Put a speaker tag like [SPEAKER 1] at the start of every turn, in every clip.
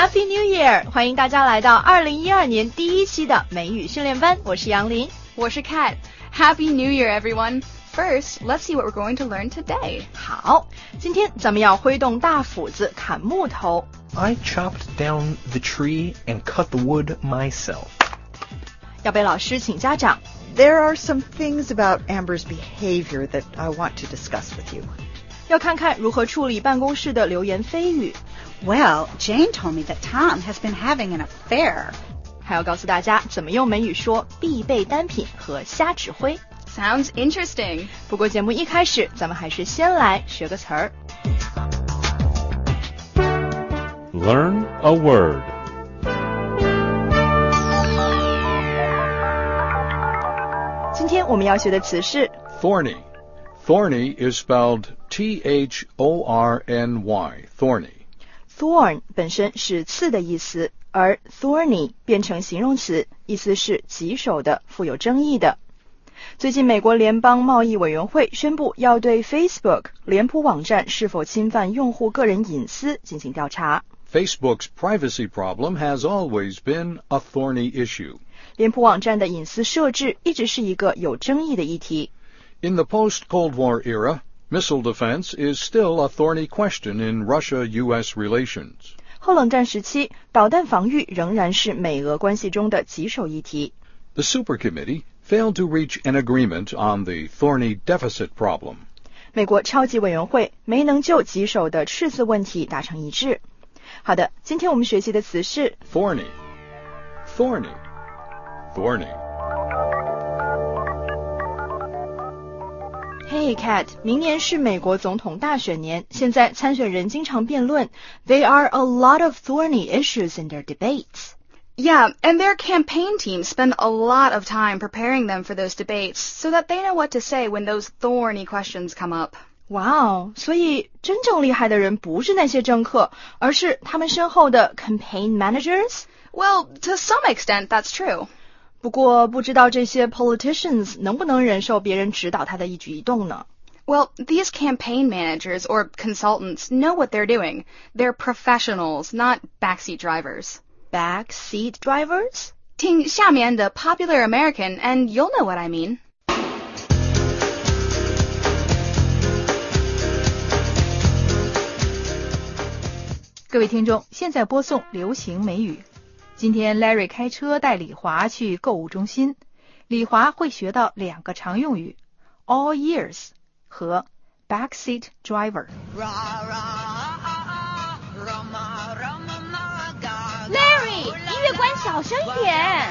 [SPEAKER 1] Happy New Year！ 欢迎大家来到2012年第一期的美语训练班，我是杨林，
[SPEAKER 2] 我是 Kat。Happy New Year, everyone! First, let's see what we're going to learn today.
[SPEAKER 1] 好，今天咱们要挥动大斧子砍木头。
[SPEAKER 3] I chopped down the tree and cut the wood myself.
[SPEAKER 1] 要被老师请家长。
[SPEAKER 4] There are some things about Amber's behavior that I want to discuss with you.
[SPEAKER 1] 要看看如何处理办公室的流言蜚语。
[SPEAKER 5] Well, Jane told me that Tom has been having an affair.
[SPEAKER 1] 还要告诉大家怎么用美语说必备单品和瞎指挥。
[SPEAKER 2] Sounds interesting.
[SPEAKER 1] 不过节目一开始，咱们还是先来学个词儿。
[SPEAKER 6] Learn a word.
[SPEAKER 1] 今天我们要学的词是
[SPEAKER 7] Thorny. Thorny is spelled T-H-O-R-N-Y. Thorny.Thorn
[SPEAKER 1] 本身是刺的意思，而 thorny 变成形容词，意思是棘手的、富有争议的。最近美国联邦贸易委员会宣布要对 Facebook 脸谱网站是否侵犯用户个人隐私进行调查。
[SPEAKER 7] Facebook's privacy problem has always been a thorny issue.
[SPEAKER 1] 脸谱网站的隐私设置一直是一个有争议的议题。
[SPEAKER 7] In the post-Cold War era,Missile defense is still a thorny question in Russia-US relations.
[SPEAKER 1] 后冷战时期，导弹防御仍然是美俄关系中的棘手议题。
[SPEAKER 7] The Super Committee failed to reach an agreement on the thorny deficit problem.
[SPEAKER 1] 美国超级委员会没能就棘手的赤字问题达成一致。好的，今天我们学习的词是
[SPEAKER 7] Thorny.
[SPEAKER 1] Hey Kat, 明年是美国总统大选年，现在参选人经常辩论 There are a lot of thorny issues in their debates.
[SPEAKER 2] Yeah, and their campaign teams spend a lot of time preparing them for those debates so that they know what to say when those thorny questions come up.
[SPEAKER 1] 哇哦，所以真正厉害的人不是那些政客，而是他们身后的 campaign managers?
[SPEAKER 2] Well, to some extent, that's true.
[SPEAKER 1] 不过不知道这些 politicians 能不能忍受别人指导他的一举一动呢？
[SPEAKER 2] Well, these campaign managers or consultants know what they're doing. They're professionals, not backseat drivers.
[SPEAKER 1] Backseat drivers?
[SPEAKER 2] 听下面的 Popular American and you'll know what I mean.
[SPEAKER 8] 各位听众，现在播送流行美语。今天 Larry 开车带李华去购物中心，李华会学到两个常用语 all ears 和 backseat driver。
[SPEAKER 9] Larry， 音乐关小声一点。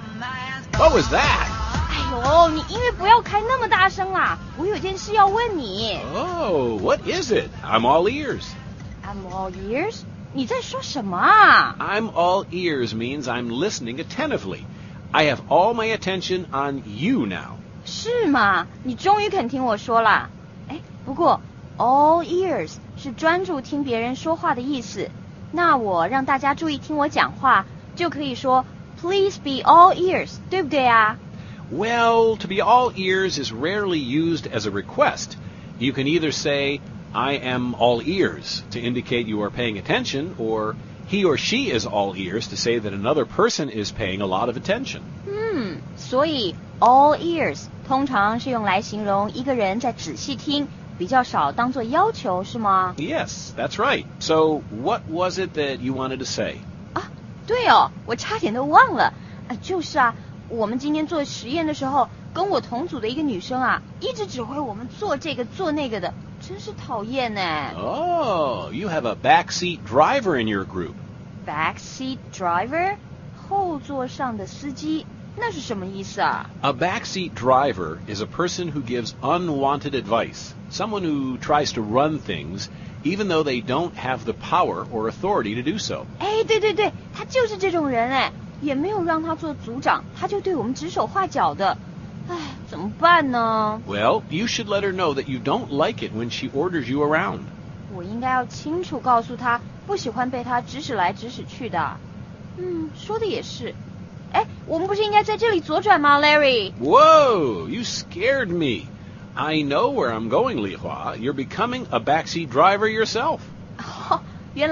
[SPEAKER 3] What was that?
[SPEAKER 9] 哎呦，你音乐不要开那么大声啦，我有件事要问你。
[SPEAKER 3] Oh, what is it? I'm all ears.
[SPEAKER 9] I'm all ears？ 你在说什么啊？
[SPEAKER 3] I'm all ears means I'm listening attentively. I have all my attention on you now.
[SPEAKER 9] 是吗？你终于肯听我说啦。哎，不过 all ears 是专注听别人说话的意思。那我让大家注意听我讲话，就可以说 Please be all ears， 对不对啊？
[SPEAKER 3] Well, to be all ears is rarely used as a request. You can either say, I am all ears to indicate you are paying attention, or he or she is all ears to say that another person is paying a lot of attention.
[SPEAKER 9] 所以 all ears 通常是用来形容一个人在仔细听，比较少当作要求，是吗？
[SPEAKER 3] Yes, that's right. So, what was it that you wanted to say?
[SPEAKER 9] 啊，对哦，我差点都忘了。就是啊，我们今天做实验的时候，跟我同组的一个女生啊，一直指挥我们做这个做那个的。真是讨厌呢。
[SPEAKER 3] Oh, you have a backseat driver in your group.
[SPEAKER 9] Backseat driver? 后座上的司机，那是什么意思啊？
[SPEAKER 3] A backseat driver is a person who gives unwanted advice, someone who tries to run things, even though they don't have the power or authority to do so.
[SPEAKER 9] 哎，对对对，他就是这种人哎，也没有让他做组长，他就对我们指手画脚的。唉，怎么办呢？
[SPEAKER 3] Well, you should let her know that you don't like it when she orders you around.
[SPEAKER 9] 我应该要清楚告诉他，不喜欢被他指使来指使去的。说的也是。哎，我们不是应该在这里左转吗 ，Larry？
[SPEAKER 3] Whoa, you scared me. I know where I'm going, Li Hua. You're becoming a backseat driver yourself.
[SPEAKER 9] 原来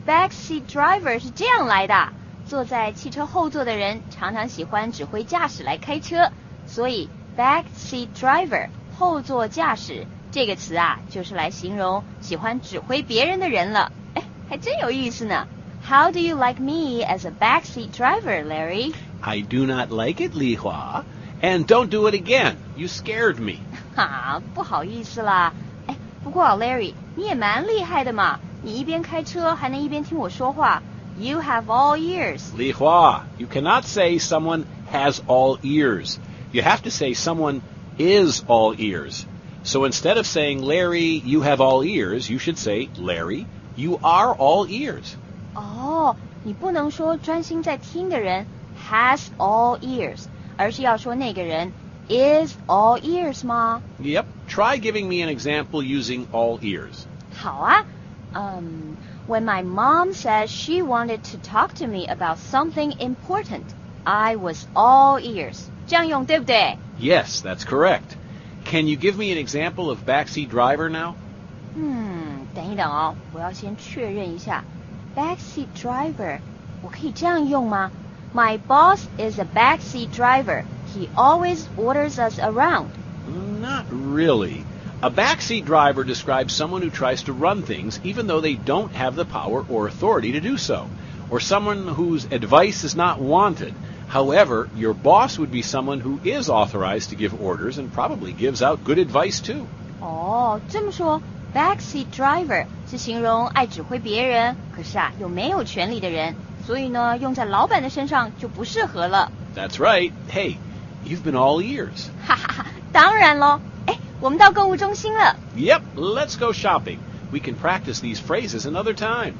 [SPEAKER 9] backseat driver 是这样来的，坐在汽车后座的人常常喜欢指挥驾驶来开车，所以 backseat driver 后座驾驶这个词啊，就是来形容喜欢指挥别人的人了。哎，还真有意思呢。How do you like me as a backseat driver, Larry?
[SPEAKER 3] I do not like it, Li Hua. And don't do it again. You scared me.
[SPEAKER 9] 哈，不好意思啦。哎，不过Larry，你也蛮厉害的嘛，你一边开车还能一边听我说话。You have all ears.
[SPEAKER 3] Li Hua, you cannot say someone has all ears. You have to say someone is all ears. So instead of saying, Larry, you have all ears, you should say, Larry, you are all ears.
[SPEAKER 9] 哦，你不能说专心在听的人 has all ears， 而是要说那个人 is all ears 吗？
[SPEAKER 3] Yep. Try giving me an example using all ears.
[SPEAKER 9] 好啊。When my mom said she wanted to talk to me about something important, I was all ears. 这样用对不对？
[SPEAKER 3] Yes, that's correct. Can you give me an example of backseat driver now?
[SPEAKER 9] 等一等哦，我要先确认一下。Backseat driver， 我可以这样用吗？ My boss is a backseat driver. He always orders us around.
[SPEAKER 3] Not really. A backseat driver describes someone who tries to run things even though they don't have the power or authority to do so, or someone whose advice is not wanted. However, your boss would be someone who is authorized to give orders and probably gives out good advice too.
[SPEAKER 9] 哦，这么说 backseat driver 是形容爱指挥别人，可是啊又没有权利的人，所以呢用在老板的身上就不适合了。
[SPEAKER 3] That's right. Hey, you've been all ears.
[SPEAKER 9] 哈哈哈，当然咯。哎，我们到购物中心了。
[SPEAKER 3] Yep, let's go shopping. We can practice these phrases another time.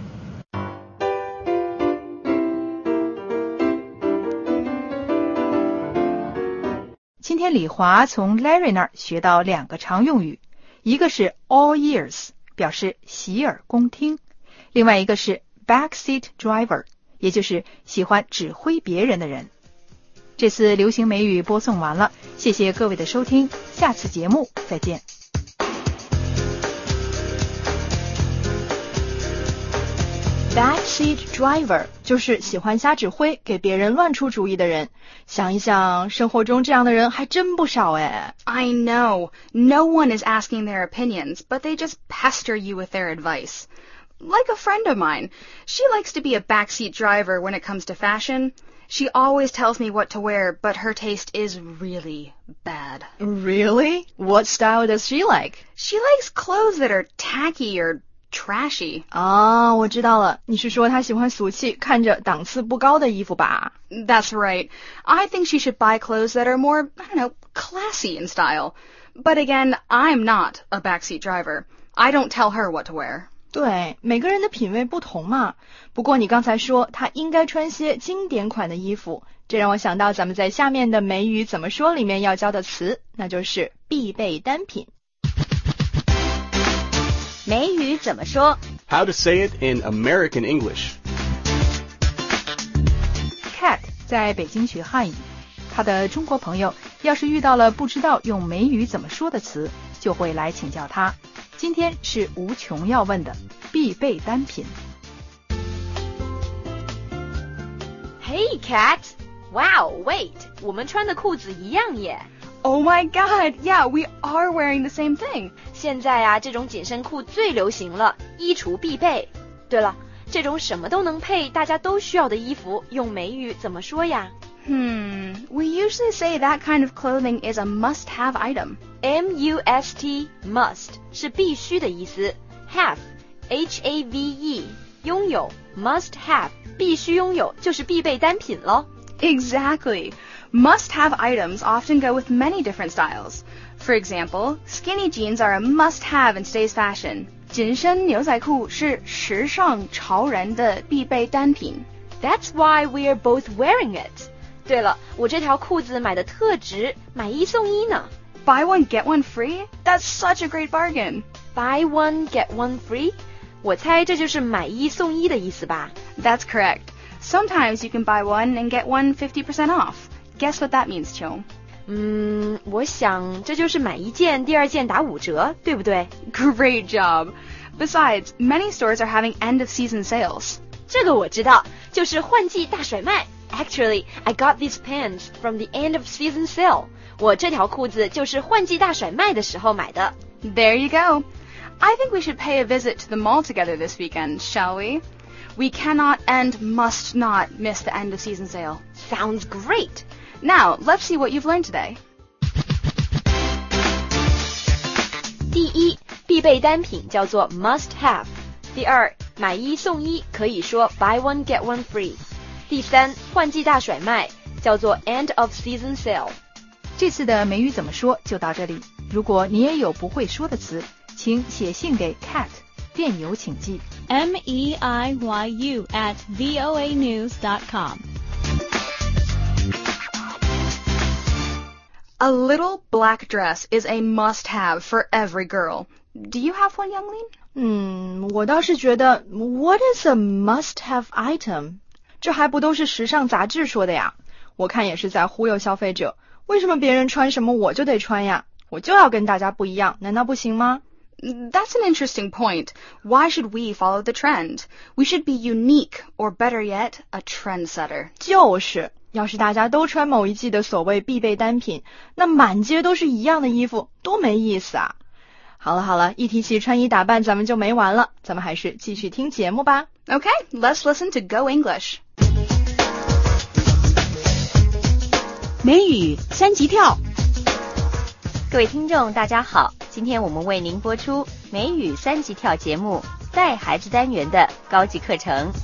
[SPEAKER 8] 今天李华从 Larry 那儿学到2个常用语，一个是 all ears， 表示洗耳恭听，另外一个是 backseat driver， 也就是喜欢指挥别人的人。这次流行美语播送完了，谢谢各位的收听，下次节目再见。
[SPEAKER 1] Backseat driver 就是喜欢瞎指挥，给别人乱出主意的人。想一想，生活中这样的人还真不少哎。
[SPEAKER 2] I know. No one is asking their opinions, but they just pester you with their advice. Like a friend of mine. She likes to be a backseat driver when it comes to fashion. She always tells me what to wear, but her taste is really bad.
[SPEAKER 1] Really? What style does she like?
[SPEAKER 2] She likes clothes that are tacky or trashy.
[SPEAKER 1] 啊，我知道了，你是说她喜欢俗气，看着档次不高的衣服吧？
[SPEAKER 2] That's right. I think she should buy clothes that are more, classy in style. But again, I'm not a backseat driver. I don't tell her what to wear.
[SPEAKER 1] 对，每个人的品味不同嘛。不过你刚才说她应该穿些经典款的衣服，这让我想到咱们在下面的美语怎么说里面要教的词，那就是必备单品。
[SPEAKER 9] 美语怎么说？
[SPEAKER 10] How to say it in American English.
[SPEAKER 8] Cat 在北京学汉语，他的中国朋友要是遇到了不知道用美语怎么说的词，就会来请教他。今天是无穷要问的必备单品。
[SPEAKER 11] Hey Cat! Wow, wait, 我们穿的裤子一样耶。
[SPEAKER 2] Oh my god, yeah, we are wearing the same thing.
[SPEAKER 11] 现在啊，这种紧身裤最流行了，衣橱必备。对了，这种什么都能配，大家都需要的衣服，用美语怎么说呀？
[SPEAKER 2] We usually say that kind of clothing is a must-have item.
[SPEAKER 11] M-U-S-T, must, 是必须的意思。Have, H-A-V-E, 拥有 must have, 必须拥有就是必备单品咯。
[SPEAKER 2] Exactly. Must-have items often go with many different styles. For example, skinny jeans are a must-have in today's fashion. 紧身牛仔裤是时尚潮人的必备单品。
[SPEAKER 11] That's why we are both wearing it. 对了，我这条裤子买的特值，买一送一呢。
[SPEAKER 2] Buy one, get one free? That's such a great bargain.
[SPEAKER 11] Buy one, get one free? 我猜这就是买一送一的意思吧。
[SPEAKER 2] That's correct. Sometimes you can buy one and get one 50% off. Guess what that means, Chong?
[SPEAKER 11] 我想这就是买一件，第二件打5折，对不对？
[SPEAKER 2] Great job. Besides, many stores are having end-of-season sales.
[SPEAKER 11] 这个我知道，就是换季大甩卖。Actually, I got these pants from the end-of-season sale. 我这条裤子就是换季大甩卖的时候买的。
[SPEAKER 2] There you go. I think we should pay a visit to the mall together this weekend, shall we? We cannot and must not miss the end-of-season sale.
[SPEAKER 11] Sounds great.
[SPEAKER 2] Now, let's see what you've learned today.
[SPEAKER 11] 第一，必备单品叫做 must have。第二，买一送一可以说 buy one get one free。第三，换季大甩卖叫做 end of season sale。
[SPEAKER 8] 这次的美语怎么说就到这里。如果你也有不会说的词，请写信给 Kat， 电邮请寄
[SPEAKER 12] meiyu@voanews.com。
[SPEAKER 2] A little black dress is a must-have for every girl. Do you have one, Younglin?
[SPEAKER 1] 我倒是觉得 What is a must-have item？ 这还不都是时尚杂志说的呀？我看也是在忽悠消费者。为什么别人穿什么我就得穿呀？我就要跟大家不一样，难道不行吗？
[SPEAKER 2] That's an interesting point. Why should we follow the trend? We should be unique, or better yet, a trendsetter.
[SPEAKER 1] 就是，要是大家都穿某一季的所谓必备单品，那满街都是一样的衣服，多没意思啊！好了，一提起穿衣打扮，咱们就没完了，咱们还是继续听节目吧。
[SPEAKER 2] Okay, let's listen to Go English.
[SPEAKER 12] 美语三级跳。
[SPEAKER 9] 各位听众大家好，今天我们为您播出美语三级跳节目带孩子单元的高级课程。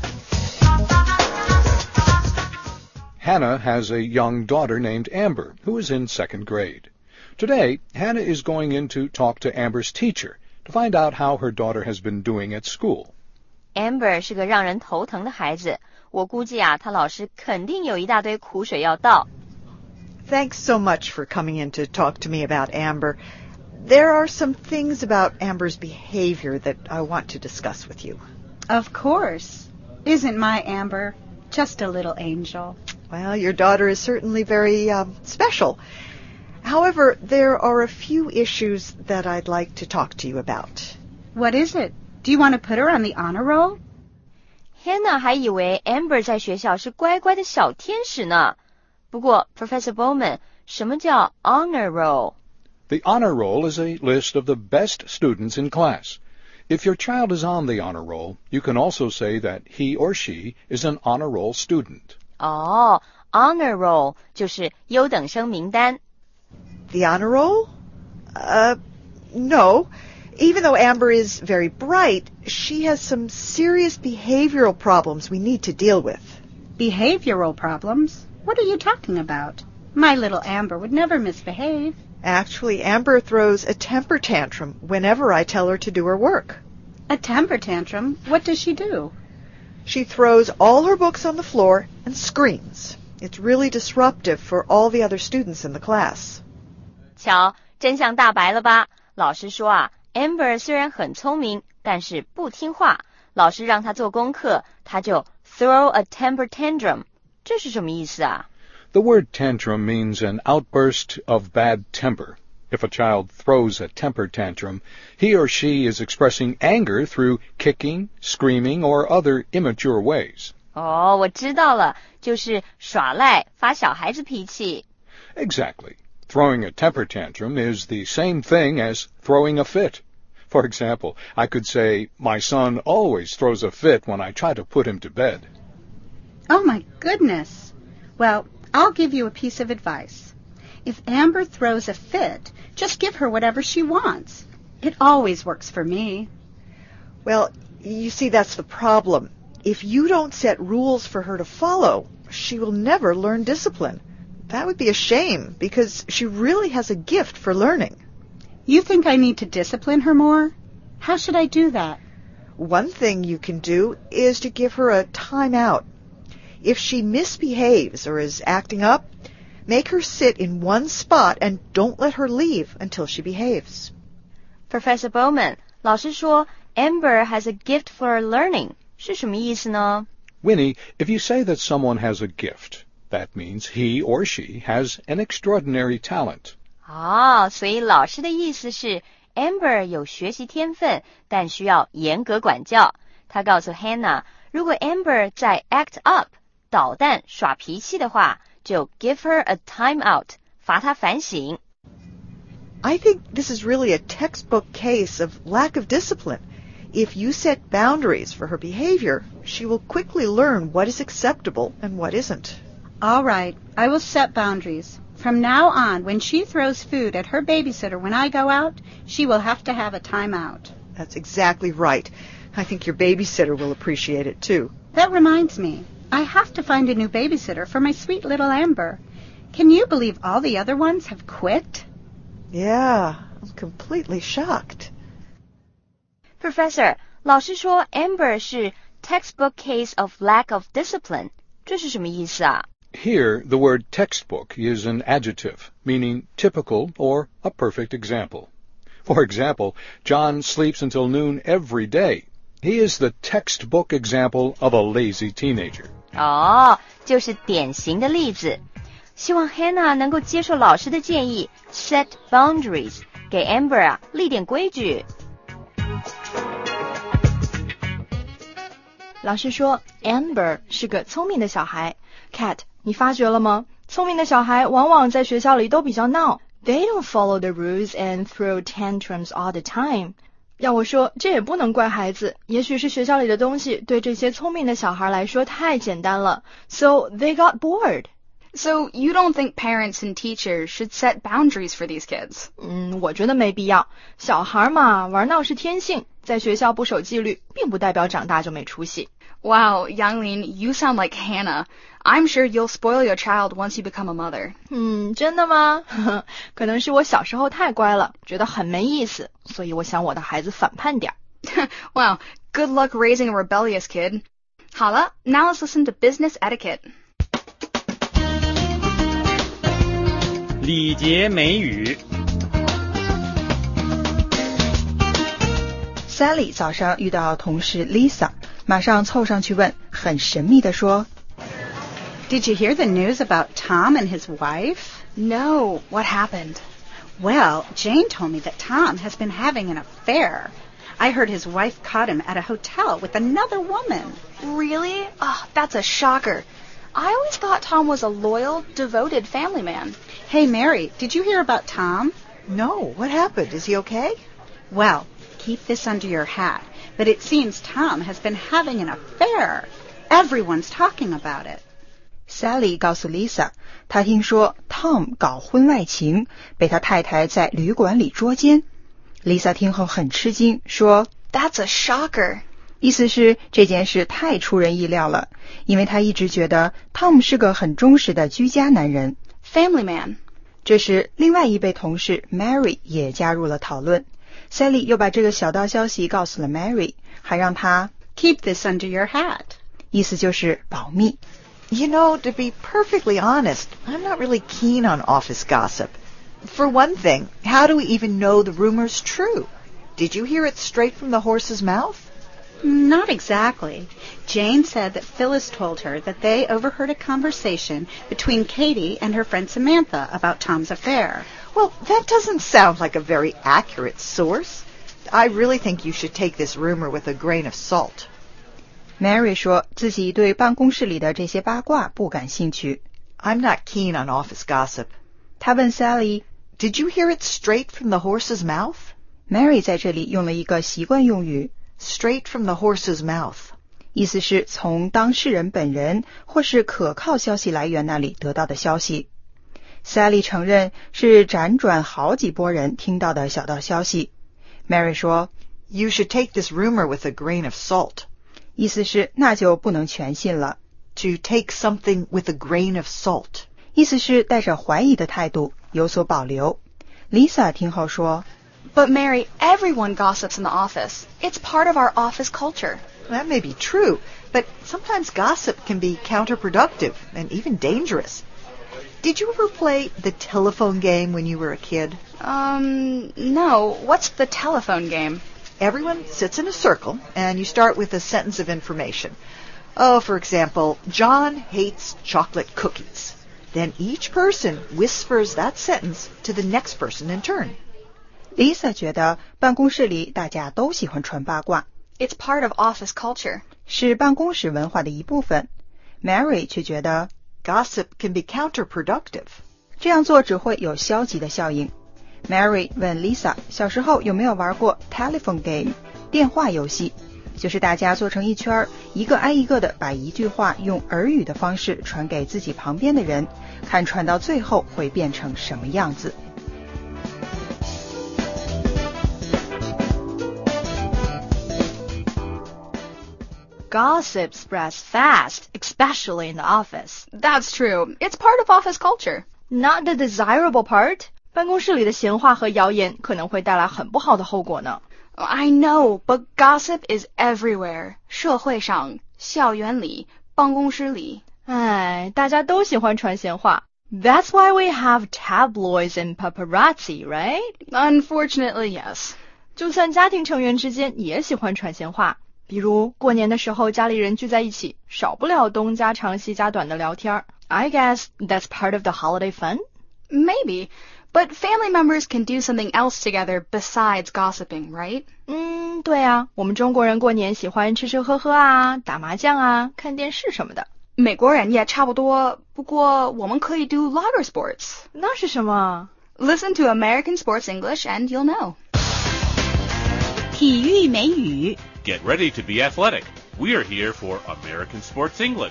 [SPEAKER 7] Hannah has a young daughter named Amber, who is in 2nd grade. Today, Hannah is going in to talk to Amber's teacher to find out how her daughter has been doing at school.
[SPEAKER 9] Amber 是个让人头疼的孩子，我估计她老师肯定有一大堆苦水要倒。
[SPEAKER 4] Thanks so much for coming in to talk to me about Amber. There are some things about Amber's behavior that I want to discuss with you.
[SPEAKER 5] Of course. Isn't my Amber just a little angel?
[SPEAKER 4] Well, your daughter is certainly very special. However, there are a few issues that I'd like to talk to you about.
[SPEAKER 5] What is it? Do you want to put her on the honor roll?
[SPEAKER 9] Hannah 还以为 Amber 在学校是乖乖的小天使呢。不过 Professor Bowman， 什么叫 honor roll？
[SPEAKER 7] The honor roll is a list of the best students in class. If your child is on the honor roll, you can also say that he or she is an honor roll student.
[SPEAKER 9] Honor roll 就是优等生名单。
[SPEAKER 4] The honor roll? No. Even though Amber is very bright, she has some serious behavioral problems we need to deal with.
[SPEAKER 5] Behavioral problems? What are you talking about? My little Amber would never misbehave.
[SPEAKER 4] Actually, Amber throws a temper tantrum whenever I tell her to do her work.
[SPEAKER 5] A temper tantrum? What does she do?
[SPEAKER 4] She throws all her books on the floor and screams. It's really disruptive for all the other students in the class.
[SPEAKER 9] 瞧，真相大白了吧？老师说Amber 虽然很聪明，但是不听话。老师让她做功课，她就 throw a temper tantrum。这是什么意思啊？
[SPEAKER 7] The word tantrum means an outburst of bad temper. If a child throws a temper tantrum, he or she is expressing anger through kicking, screaming, or other immature ways.
[SPEAKER 9] 我知道了，就是耍赖，发小孩子脾气。
[SPEAKER 7] Exactly. Throwing a temper tantrum is the same thing as throwing a fit. For example, I could say, my son always throws a fit when I try to put him to bed.
[SPEAKER 5] Oh, my goodness. Well, I'll give you a piece of advice. If Amber throws a fit, just give her whatever she wants. It always works for me.
[SPEAKER 4] Well, you see, that's the problem. If you don't set rules for her to follow, she will never learn discipline. That would be a shame, because she really has a gift for learning.
[SPEAKER 5] You think I need to discipline her more? How should I do that?
[SPEAKER 4] One thing you can do is to give her a time out. If she misbehaves or is acting up, make her sit in one spot and don't let her leave until she behaves.
[SPEAKER 9] Professor Bowman， 老师说 Amber has a gift for learning， 是什么意思呢？
[SPEAKER 7] Winnie, if you say that someone has a gift, that means he or she has an extraordinary talent.
[SPEAKER 9] 所以老师的意思是 Amber 有学习天分，但需要严格管教。他告诉 Hannah， 如果 Amber 在 act up 捣蛋耍脾气的话，就 give her a time out， 罚她反省。
[SPEAKER 4] I think this is really a textbook case of lack of discipline. If you set boundaries for her behavior, she will quickly learn what is acceptable and what isn't.
[SPEAKER 5] All right, I will set boundaries. From now on, when she throws food at her babysitter when I go out, she will have to have a timeout.
[SPEAKER 4] That's exactly right. I think your babysitter will appreciate it too.
[SPEAKER 5] That reminds me, I have to find a new babysitter for my sweet little Amber. Can you believe all the other ones have quit?
[SPEAKER 4] Yeah, I'm completely shocked.
[SPEAKER 9] Professor, 老师说 Amber 是 textbook case of lack of discipline. 这是什么意思啊？
[SPEAKER 7] Here, the word textbook is an adjective, meaning typical or a perfect example. For example, John sleeps until noon every day. He is the textbook example of a lazy teenager.
[SPEAKER 9] 哦，就是典型的例子。希望 Hannah 能够接受老师的建议 ，set boundaries， 给 Amber 啊立点规矩。
[SPEAKER 1] 老师说 Amber 是个聪明的小孩。Kat， 你发觉了吗？聪明的小孩往往在学校里都比较闹。They don't follow the rules and throw tantrums all the time. 要我说，这也不能怪孩子，也许是学校里的东西对这些聪明的小孩来说太简单了。So they got bored.
[SPEAKER 2] So you don't think parents and teachers should set boundaries for these kids?
[SPEAKER 1] 我觉得没必要。小孩嘛，玩闹是天性，在学校不守纪律，并不代表长大就没出息。
[SPEAKER 2] Wow, Yanglin, you sound like Hannah. I'm sure you'll spoil your child once you become a mother.
[SPEAKER 1] 真的吗？可能是我小时候太乖了，觉得很没意思，所以我想我的孩子反叛点。
[SPEAKER 2] Wow, good luck raising a rebellious kid. 好了， now let's listen to business etiquette.
[SPEAKER 6] 礼节美语。
[SPEAKER 13] Sally 早上遇到同事 Lisa， 马上凑上去问，很神秘地说
[SPEAKER 5] Did you hear the news about Tom and his wife?
[SPEAKER 2] No, what happened?
[SPEAKER 5] Well, Jane told me that Tom has been having an affair. I heard his wife caught him at a hotel with another woman.
[SPEAKER 2] Really? Oh, that's a shocker. I always thought Tom was a loyal, devoted family man.
[SPEAKER 5] Hey, Mary, did you hear about Tom?
[SPEAKER 4] No, what happened? Is he okay?
[SPEAKER 5] Well, keep this under your hat, but it seems Tom has been having an affair. Everyone's talking about it.
[SPEAKER 13] Sally 告诉 Lisa， 她听说 Tom 搞婚外情，被他太太在旅馆里捉奸。Lisa 听后很吃惊，说
[SPEAKER 2] That's a shocker.
[SPEAKER 13] 意思是这件事太出人意料了，因为她一直觉得 Tom 是个很忠实的居家男人。
[SPEAKER 2] Family man.
[SPEAKER 13] 这时另外一位同事 Mary 也加入了讨论。Sally 又把这个小道消息告诉了 Mary， 还让她
[SPEAKER 5] Keep this under your hat.
[SPEAKER 13] 意思就是保密。
[SPEAKER 4] You know, to be perfectly honest, I'm not really keen on office gossip. For one thing, how do we even know the rumor's true? Did you hear it straight from the horse's mouth?
[SPEAKER 5] Not exactly. Jane said that Phyllis told her that they overheard a conversation between Katie and her friend Samantha about Tom's affair.
[SPEAKER 4] Well, that doesn't sound like a very accurate source. I really think you should take this rumor with a grain of salt.
[SPEAKER 13] Mary 说自己对办公室里的这些八卦不感兴趣。
[SPEAKER 4] I'm not keen on office gossip.
[SPEAKER 13] 她问 Sally,
[SPEAKER 4] Did you hear it straight from the horse's mouth?
[SPEAKER 13] Mary 在这里用了一个习惯用语
[SPEAKER 4] Straight from the horse's mouth.
[SPEAKER 13] 意思是从当事人本人或是可靠消息来源那里得到的消息。Sally 承认是辗转好几拨人听到的小道消息。Mary 说
[SPEAKER 4] You should take this rumor with a grain of salt.
[SPEAKER 13] 意思是那就不能全信了。
[SPEAKER 4] To take something with a grain of salt.
[SPEAKER 13] 意思是带着怀疑的态度，有所保留。Lisa 听后说
[SPEAKER 2] But Mary, everyone gossips in the office. It's part of our office culture.
[SPEAKER 4] That may be true, but sometimes gossip can be counterproductive and even dangerous. Did you ever play the telephone game when you were a kid?
[SPEAKER 2] No. What's the telephone game?
[SPEAKER 4] Everyone sits in a circle, and you start with a sentence of information. Oh, for example, John hates chocolate cookies. Then each person whispers that sentence to the next person in turn.
[SPEAKER 13] Lisa 觉得办公室里大家都喜欢传八卦，
[SPEAKER 2] It's part of office culture.
[SPEAKER 13] 是办公室文化的一部分。Mary 却觉得
[SPEAKER 4] Gossip can be counterproductive.
[SPEAKER 13] 这样做只会有消极的效应。Mary 问 Lisa 小时候有没有玩过 telephone game 电话游戏，就是大家坐成一圈，一个挨一个的把一句话用耳语的方式传给自己旁边的人，看传到最后会变成什么样子。
[SPEAKER 1] Gossip spreads fast, especially in the office.
[SPEAKER 2] That's true. It's part of office culture.
[SPEAKER 1] Not the desirable part. 办公室里的闲话和谣言可能会带来很不好的后果呢。
[SPEAKER 2] I know, but gossip is everywhere. 社会上、校园里、办公室里。
[SPEAKER 1] 哎，大家都喜欢传闲话。That's why we have tabloids and paparazzi, right?
[SPEAKER 2] Unfortunately, yes.
[SPEAKER 1] 就算家庭成员之间也喜欢传闲话。比如过年的时候家里人聚在一起，少不了东家长西家短的聊天。I guess that's part of the holiday fun?
[SPEAKER 2] Maybe, but family members can do something else together besides gossiping, right?
[SPEAKER 1] 对啊，我们中国人过年喜欢吃吃喝喝啊，打麻将啊，看电视什么的。
[SPEAKER 2] 美国人也差不多，不过我们可以 do lager sports.
[SPEAKER 1] 那是什么？
[SPEAKER 2] Listen to American Sports English and you'll know.
[SPEAKER 12] 体育美语
[SPEAKER 6] Get ready to be athletic. We're here for American Sports English.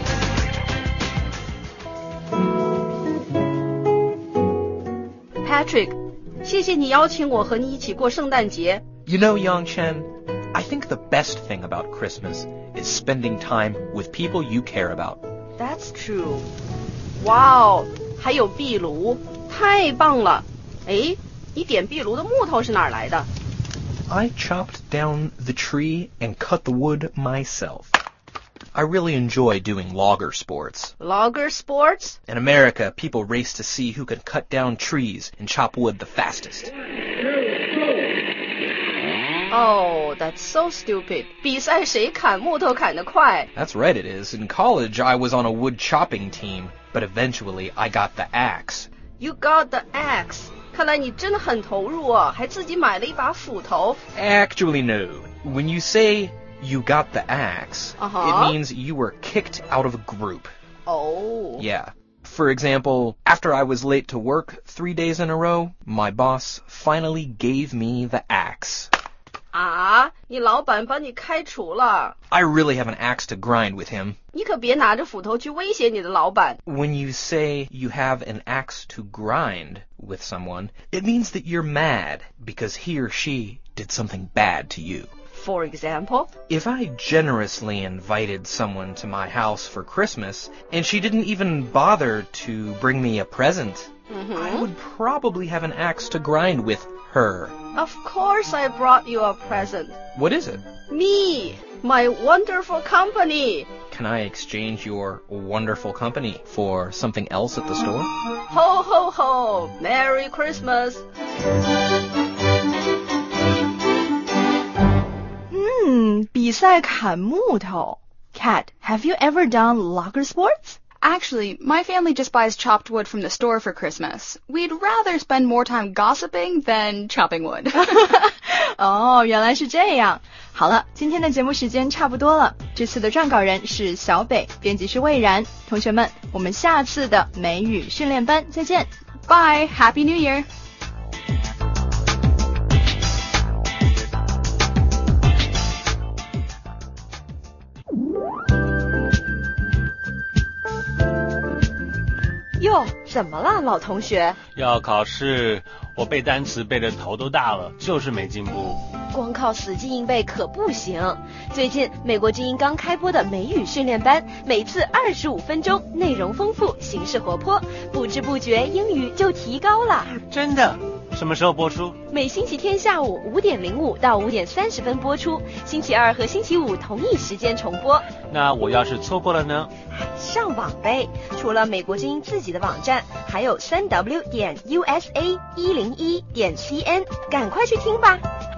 [SPEAKER 14] Patrick, 谢谢你邀请我和你一起过圣诞节。
[SPEAKER 15] You know, Yang Chen, I think the best thing about Christmas is spending time with people you care about.
[SPEAKER 14] That's true. Wow, 还有壁炉，太棒了。诶，你点壁炉的木头是哪儿来的？
[SPEAKER 15] I chopped down the tree and cut the wood myself. I really enjoy doing logger sports.
[SPEAKER 14] Logger sports?
[SPEAKER 15] In America, people race to see who can cut down trees and chop wood the fastest.
[SPEAKER 14] Oh, that's so stupid. 比赛谁砍木头砍得快？
[SPEAKER 15] That's right it is. In college, I was on a wood chopping team, but eventually I got the axe.
[SPEAKER 14] You got the axe. 看来你真的很投入哦，还自己买了一把斧头。
[SPEAKER 15] Actually, no. When you say you got the axe, it means you were kicked out of a group.
[SPEAKER 14] Oh.
[SPEAKER 15] Yeah. For example, after I was late to work 3 days in a row, my boss finally gave me the axe.
[SPEAKER 14] 啊，你老板把你开除了。
[SPEAKER 15] I really have an axe to grind with him.
[SPEAKER 14] 你可别拿着斧头去威胁你的老板。
[SPEAKER 15] When you say you have an axe to grind with someone, it means that you're mad because he or she did something bad to you.
[SPEAKER 14] For example?
[SPEAKER 15] If I generously invited someone to my house for Christmas and she didn't even bother to bring me a present, I would probably have an axe to grind with her.
[SPEAKER 14] Of course I brought you a present.
[SPEAKER 15] What is it?
[SPEAKER 14] Me, my wonderful company.
[SPEAKER 15] Can I exchange your wonderful company for something else at the store?
[SPEAKER 14] Ho, ho, ho. Merry Christmas.
[SPEAKER 1] 比赛砍木头。Kat, have you ever done logger sports?
[SPEAKER 2] Actually, my family just buys chopped wood from the store for Christmas. We'd rather spend more time gossiping than chopping wood.
[SPEAKER 1] 哦，原来是这样。好了，今天的节目时间差不多了。这次的撰稿人是小北，编辑是魏然。同学们，我们下次的美语训练班再见。
[SPEAKER 2] Bye, Happy New Year.
[SPEAKER 11] 哟，怎么了，老同学？
[SPEAKER 16] 要考试，我背单词背得头都大了，就是没进步。
[SPEAKER 11] 光靠死记硬背可不行。最近美国之音刚开播的美语训练班，每次25分钟，内容丰富，形式活泼，不知不觉英语就提高了。
[SPEAKER 16] 真的？什么时候播出？
[SPEAKER 11] 每星期天下午5点05到5点30分播出，星期二和星期五同一时间重播。
[SPEAKER 16] 那我要是错过了呢？
[SPEAKER 11] 上网呗，除了美国之音自己的网站，还有3w.usa101.cn，赶快去听吧。